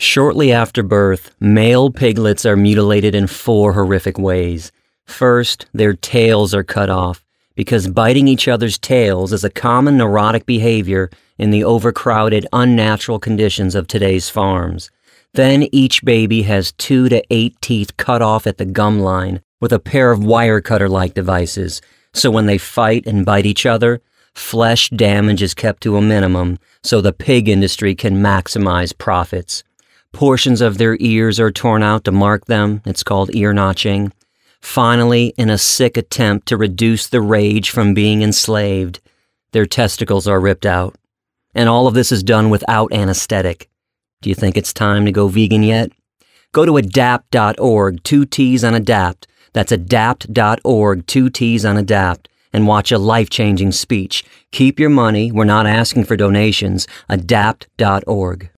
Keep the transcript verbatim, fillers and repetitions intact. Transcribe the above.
Shortly after birth, male piglets are mutilated in four horrific ways. First, their tails are cut off, because biting each other's tails is a common neurotic behavior in the overcrowded, unnatural conditions of today's farms. Then each baby has two to eight teeth cut off at the gum line with a pair of wire cutter-like devices, so when they fight and bite each other, flesh damage is kept to a minimum so the pig industry can maximize profits. Portions of their ears are torn out to mark them. It's called ear notching. Finally, in a sick attempt to reduce the rage from being enslaved, their testicles are ripped out. And all of this is done without anesthetic. Do you think it's time to go vegan yet? Go to adapt dot org, two T's on adapt. That's adapt dot org, two T's on adapt, and watch a life-changing speech. Keep your money. We're not asking for donations. adapt dot org.